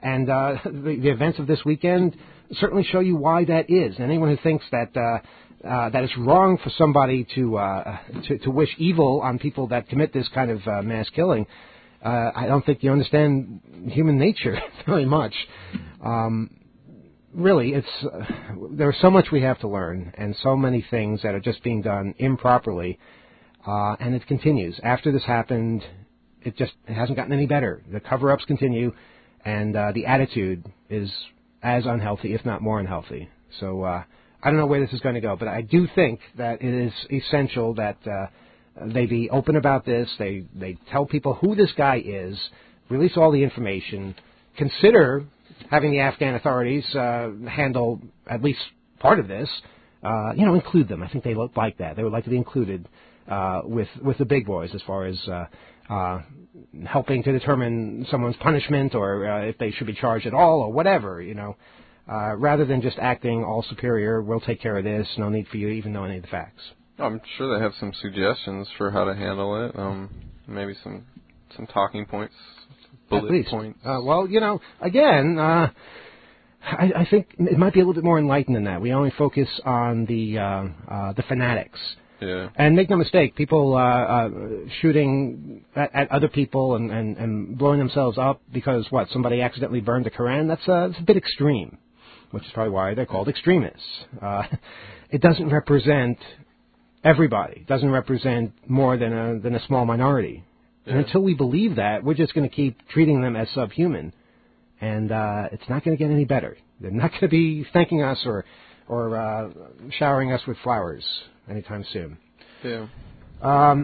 And uh, the, the events of this weekend certainly show you why that is. Anyone who thinks that uh, uh, that it's wrong for somebody to, uh, to to wish evil on people that commit this kind of uh, mass killing, uh, I don't think you understand human nature very much. Um, really, it's uh, there's so much we have to learn, and so many things that are just being done improperly, uh, and it continues. After this happened, it just it hasn't gotten any better. The cover-ups continue, and uh, the attitude is as unhealthy, if not more unhealthy. So uh, I don't know where this is going to go, but I do think that it is essential that uh, they be open about this. They they tell people who this guy is, release all the information, consider having the Afghan authorities uh, handle at least part of this. Uh, you know, include them. I think they look like that. They would like to be included uh, with with the big boys as far as uh, uh, helping to determine someone's punishment or uh, if they should be charged at all or whatever. You know, uh, rather than just acting all superior. We'll take care of this. No need for you to even know any of the facts. I'm sure they have some suggestions for how to handle it. Um, maybe some some talking points, bullet At least. points. Uh, well, you know, again, uh, I, I think it might be a little bit more enlightened than that. We only focus on the uh, uh, the fanatics. Yeah. And make no mistake, people uh, uh, shooting at, at other people and, and, and blowing themselves up because, what, somebody accidentally burned the Koran, that's, uh, that's a bit extreme, which is probably why they're called extremists. Uh, it doesn't represent everybody. It doesn't represent more than a, than a small minority. Yeah. And until we believe that, we're just going to keep treating them as subhuman. And uh, it's not going to get any better. They're not going to be thanking us or, or uh, showering us with flowers anytime soon. Yeah. Um,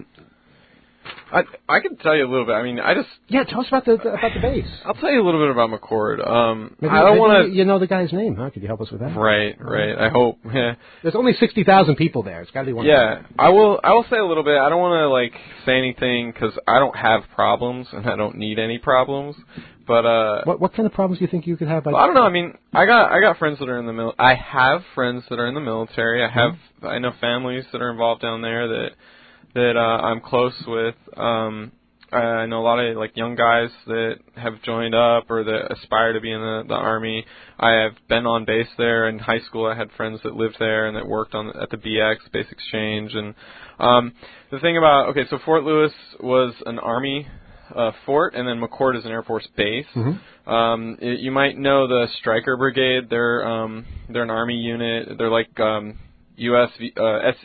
I I can tell you a little bit. I mean, I just yeah. Tell us about the, the about the base. I'll tell you a little bit about McCord. Um, Maybe, I don't want to. You know the guy's name, huh? Could you help us with that? Right, right. I hope. Yeah. There's only sixty thousand people there. It's got to be one. Yeah. I will. I will say a little bit. I don't want to like say anything because I don't have problems and I don't need any problems. But uh, what what kind of problems do you think you could have? By well, I don't know. I mean, I got I got friends that are in the mil. I have friends that are in the military. I have mm-hmm. I know families that are involved down there that that uh, I'm close with. Um, I know a lot of like young guys that have joined up or that aspire to be in the, the Army. I have been on base there in high school. I had friends that lived there and that worked on at the B X, Base Exchange. And um, the thing about okay, so Fort Lewis was an Army uh, fort, and then McCord is an Air Force base. Mm-hmm. Um, it, you might know the Stryker Brigade. They're um, they're an Army unit. They're like um, U S V, uh, S.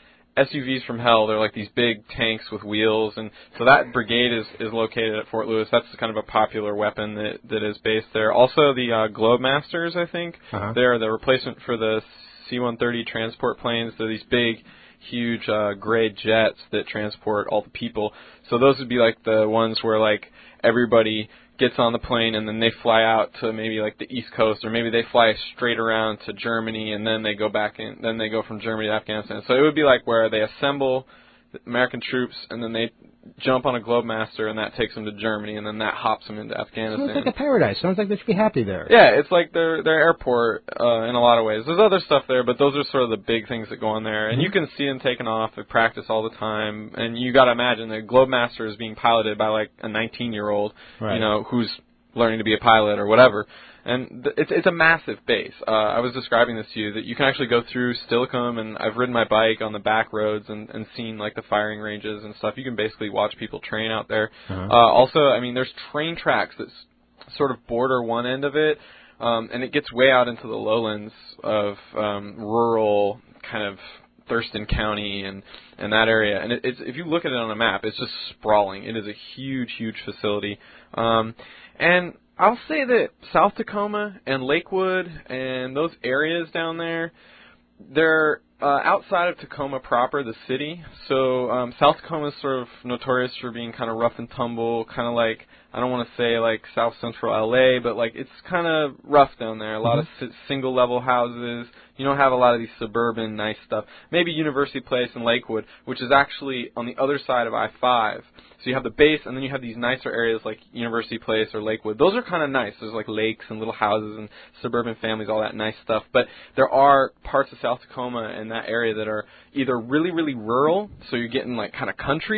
S U Vs from hell. They're like these big tanks with wheels, and so that brigade is, is located at Fort Lewis. That's kind of a popular weapon that, that is based there. Also, the uh, Globemasters, I think, uh-huh. they're the replacement for the C one thirty transport planes. They're these big, huge uh, gray jets that transport all the people. So those would be like the ones where like everybody gets on the plane and then they fly out to maybe like the East Coast, or maybe they fly straight around to Germany and then they go back in, then they go from Germany to Afghanistan. So it would be like where they assemble American troops and then they jump on a Globemaster and that takes them to Germany and then that hops them into Afghanistan. Sounds like a paradise. Sounds like they should be happy there. Yeah, it's like their their airport uh, in a lot of ways. There's other stuff there, but those are sort of the big things that go on there. And mm-hmm. you can see them taking off. They practice all the time. And you got to imagine the Globemaster is being piloted by like a nineteen-year-old, right. you know, who's learning to be a pilot or whatever. And th- it's it's a massive base. Uh, I was describing this to you, that you can actually go through Steilacoom, and I've ridden my bike on the back roads and, and seen like the firing ranges and stuff. You can basically watch people train out there. Uh-huh. Uh, also, I mean, there's train tracks that s- sort of border one end of it, um, and it gets way out into the lowlands of um, rural kind of Thurston County and, and that area. And it, it's, if you look at it on a map, it's just sprawling. It is a huge, huge facility. Um, and I'll say that South Tacoma and Lakewood and those areas down there, they're uh, outside of Tacoma proper, the city. So um, South Tacoma is sort of notorious for being kind of rough and tumble, kind of like, I don't want to say like South Central L A, but like it's kind of rough down there. A lot mm-hmm. of s- single level houses. You don't have a lot of these suburban nice stuff. Maybe University Place in Lakewood, which is actually on the other side of I five. So you have the base, and then you have these nicer areas like University Place or Lakewood. Those are kind of nice. There's like lakes and little houses and suburban families, all that nice stuff. But there are parts of South Tacoma and that area that are either really, really rural, so you're getting like kind of country,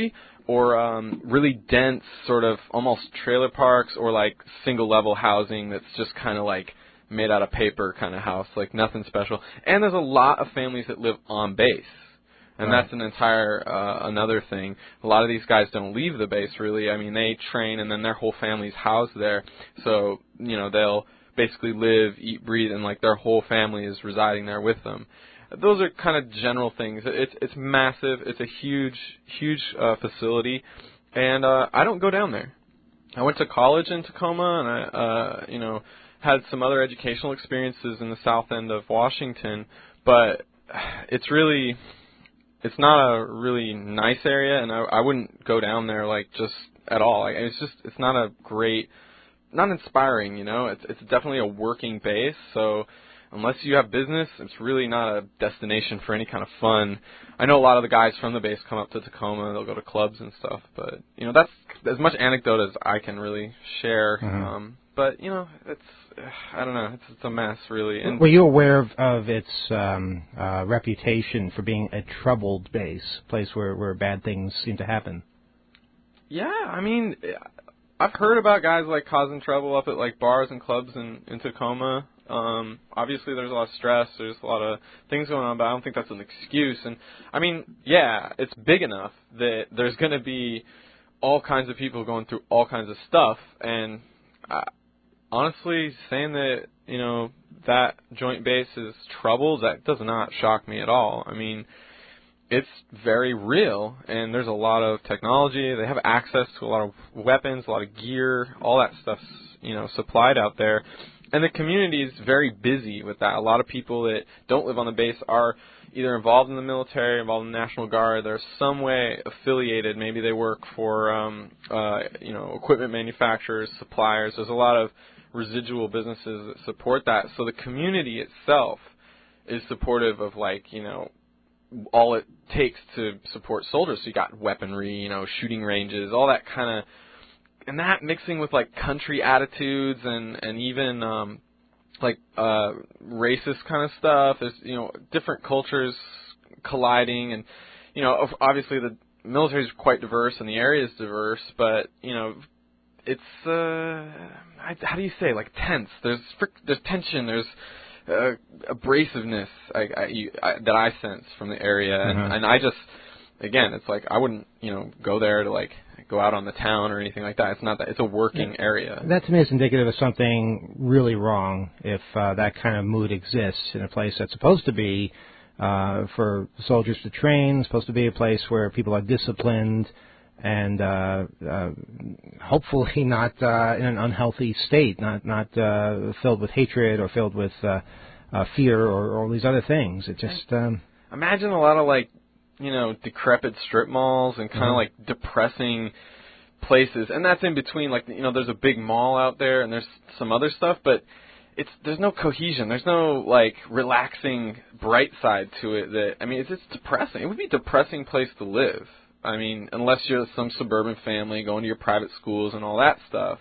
or um, really dense sort of almost trailer parks, or like single level housing that's just kind of like made out of paper kind of house, like nothing special. And there's a lot of families that live on base. And right. that's an entire, uh, another thing. A lot of these guys don't leave the base, really. I mean, they train, and then their whole family's housed there. So, you know, they'll basically live, eat, breathe, and, like, their whole family is residing there with them. Those are kind of general things. It's it's massive. It's a huge, huge uh, facility. And uh, I don't go down there. I went to college in Tacoma, and I, uh, you know, had some other educational experiences in the south end of Washington. But it's really... It's not a really nice area, and I, I wouldn't go down there, like, just at all. Like, it's just, it's not a great, not inspiring, you know. It's it's definitely a working base, so unless you have business, it's really not a destination for any kind of fun. I know a lot of the guys from the base come up to Tacoma, they'll go to clubs and stuff, but, you know, that's as much anecdote as I can really share. Mm-hmm. Um, but, you know, it's, I don't know, it's, it's a mess, really. And were you aware of, of its um, uh, reputation for being a troubled base, place where, where bad things seem to happen? Yeah, I mean, I've heard about guys, like, causing trouble up at, like, bars and clubs in, in Tacoma. Um, obviously, there's a lot of stress. There's a lot of things going on, but I don't think that's an excuse. And, I mean, yeah, it's big enough that there's going to be all kinds of people going through all kinds of stuff. And I, honestly, saying that, you know, that joint base is troubled, that does not shock me at all. I mean, it's very real, and there's a lot of technology. They have access to a lot of weapons, a lot of gear, all that stuff's, you know, supplied out there. And the community is very busy with that. A lot of people that don't live on the base are either involved in the military, involved in the National Guard. They're some way affiliated. Maybe they work for, um, uh, you know, equipment manufacturers, suppliers. There's a lot of residual businesses that support that. So the community itself is supportive of, like, you know, all it takes to support soldiers. So you got weaponry, you know, shooting ranges, all that kind of, and that mixing with, like, country attitudes and, and even, um, like, uh, racist kind of stuff. There's, you know, different cultures colliding, and, you know, obviously the military is quite diverse and the area is diverse, but, you know, it's, uh, how do you say, like, tense. There's there's tension. There's uh, abrasiveness I, I, you, I, that I sense from the area, and, mm-hmm. and I just, again, it's like I wouldn't, you know, go there to, like, go out on the town or anything like that. It's not that. It's a working yeah. area. That to me is indicative of something really wrong if uh, that kind of mood exists in a place that's supposed to be uh, for soldiers to train, supposed to be a place where people are disciplined and uh, uh, hopefully not uh, in an unhealthy state, not not uh, filled with hatred or filled with uh, uh, fear or all these other things. It just um, imagine a lot of, like, you know, decrepit strip malls and kind of mm-hmm. like depressing places, and that's in between. Like, you know, there's a big mall out there, and there's some other stuff, but it's there's no cohesion. There's no, like, relaxing bright side to it. That I mean, it's just depressing. It would be a depressing place to live. I mean, unless you're some suburban family going to your private schools and all that stuff.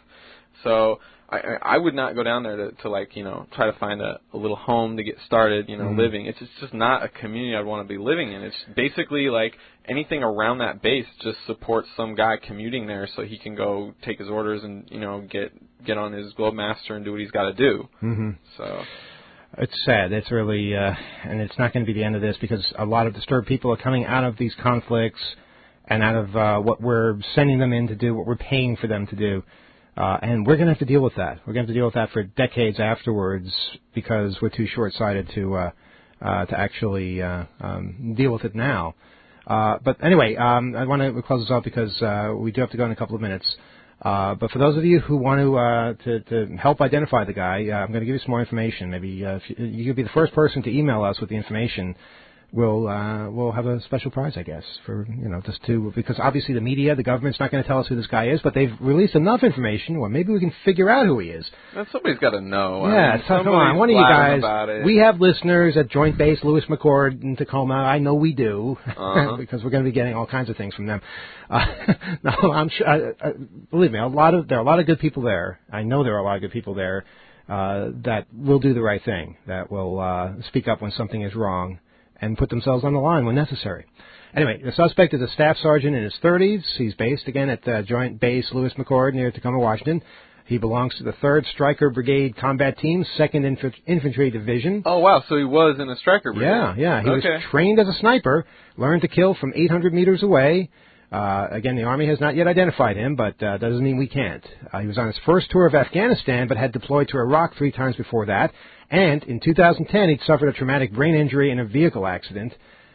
So I, I would not go down there to, to like, you know, try to find a, a little home to get started, you know, mm-hmm. living. It's just, just not a community I'd want to be living in. It's basically like anything around that base just supports some guy commuting there so he can go take his orders and, you know, get get on his Globemaster and do what he's got to do. Mm-hmm. So it's sad. It's really, uh, and it's not going to be the end of this because a lot of disturbed people are coming out of these conflicts and out of uh, what we're sending them in to do, what we're paying for them to do. Uh, and we're going to have to deal with that. We're going to have to deal with that for decades afterwards because we're too short-sighted to uh, uh, to actually uh, um, deal with it now. Uh, but anyway, um, I want to close this off because uh, we do have to go in a couple of minutes. Uh, but for those of you who want to uh, to, to help identify the guy, uh, I'm going to give you some more information. Maybe uh, if you, you could be the first person to email us with the information. We'll uh, we'll have a special prize, I guess, for, you know, just to, because obviously the media, the government's not going to tell us who this guy is, but they've released enough information where maybe we can figure out who he is. Well, somebody's got to know. Yeah, I mean, so, come on, one of you guys. We have listeners at Joint Base Lewis McChord in Tacoma. I know we do, uh-huh. because we're going to be getting all kinds of things from them. Uh, no, I'm sure. Uh, uh, believe me, a lot of there are a lot of good people there. I know there are a lot of good people there uh, that will do the right thing, that will uh, speak up when something is wrong and put themselves on the line when necessary. Anyway, the suspect is a staff sergeant in his thirties. He's based, again, at uh, Joint Base Lewis McChord near Tacoma, Washington. He belongs to the third Stryker Brigade Combat Team, second Inf- Infantry Division. Oh, wow, so he was in a Stryker Brigade. Yeah, yeah. He okay. was trained as a sniper, learned to kill from eight hundred meters away. Uh, again, the Army has not yet identified him, but uh, doesn't mean we can't. Uh, he was on his first tour of Afghanistan, but had deployed to Iraq three times before that. And in two thousand ten, he'd suffered a traumatic brain injury in a vehicle accident.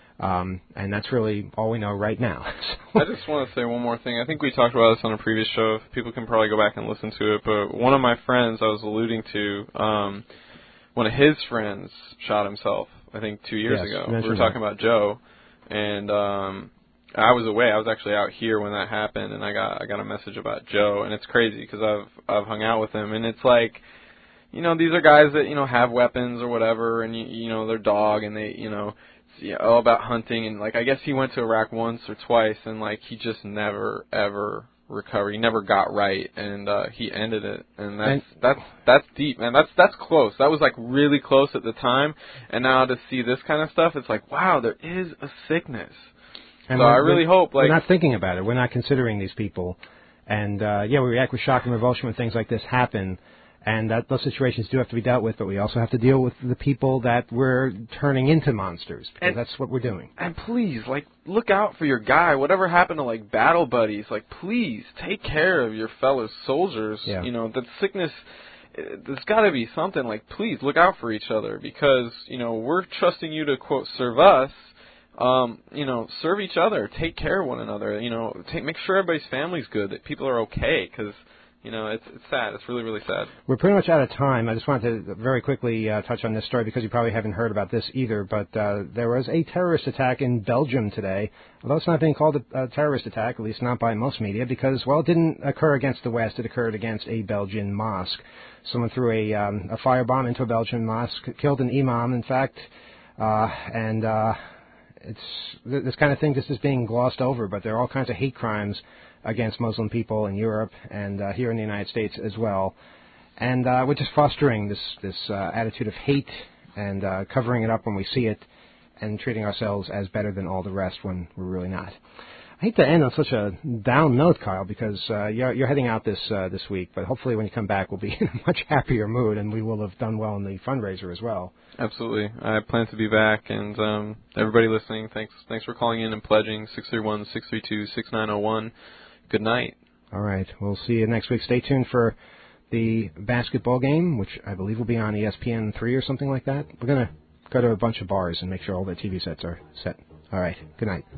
Um, and that's really all we know right now. I just want to say one more thing. I think we talked about this on a previous show. People can probably go back and listen to it. But one of my friends I was alluding to, um, one of his friends shot himself, I think, two years yes, ago. We were that. talking about Joe. And um, I was away. I was actually out here when that happened. And I got I got a message about Joe. And it's crazy because I've, I've hung out with him. And it's like, you know, these are guys that, you know, have weapons or whatever. And, you, you know, they're dog and they, you know, yeah, all about hunting, and like I guess he went to Iraq once or twice, and like he just never ever recovered. He never got right, and uh, he ended it, and that's and, that's that's deep, man. That's that's close. That was like really close at the time, and now to see this kind of stuff, it's like wow, there is a sickness. And so I really hope like we're not thinking about it. We're not considering these people, and uh, yeah, we react with shock and revulsion when things like this happen. And that those situations do have to be dealt with, but we also have to deal with the people that we're turning into monsters, because and, that's what we're doing. And please, like, look out for your guy. Whatever happened to, like, battle buddies, like, please take care of your fellow soldiers. Yeah. You know, that sickness, there's got to be something, like, please look out for each other, because, you know, we're trusting you to, quote, serve us. Um, you know, serve each other, take care of one another, you know, take, make sure everybody's family's good, that people are okay, because... You know, it's it's sad. It's really, really sad. We're pretty much out of time. I just wanted to very quickly uh, touch on this story because you probably haven't heard about this either. But uh, there was a terrorist attack in Belgium today, although it's not being called a, a terrorist attack, at least not by most media, because, well, it didn't occur against the West. It occurred against a Belgian mosque. Someone threw a, um, a firebomb into a Belgian mosque, killed an imam, in fact, uh, and uh, it's this kind of thing just is being glossed over, but there are all kinds of hate crimes against Muslim people in Europe and uh, here in the United States as well. And uh, we're just fostering this, this uh, attitude of hate and uh, covering it up when we see it and treating ourselves as better than all the rest when we're really not. I hate to end on such a down note, Kyle, because uh, you're, you're heading out this uh, this week, but hopefully when you come back we'll be in a much happier mood and we will have done well in the fundraiser as well. Absolutely. I plan to be back, and um, everybody listening, thanks thanks for calling in and pledging six three one, six three two, six nine zero one. Good night. All right. We'll see you next week. Stay tuned for the basketball game, which I believe will be on E S P N three or something like that. We're going to go to a bunch of bars and make sure all the T V sets are set. All right. Good night.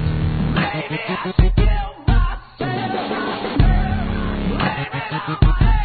Maybe I should kill myself. Maybe I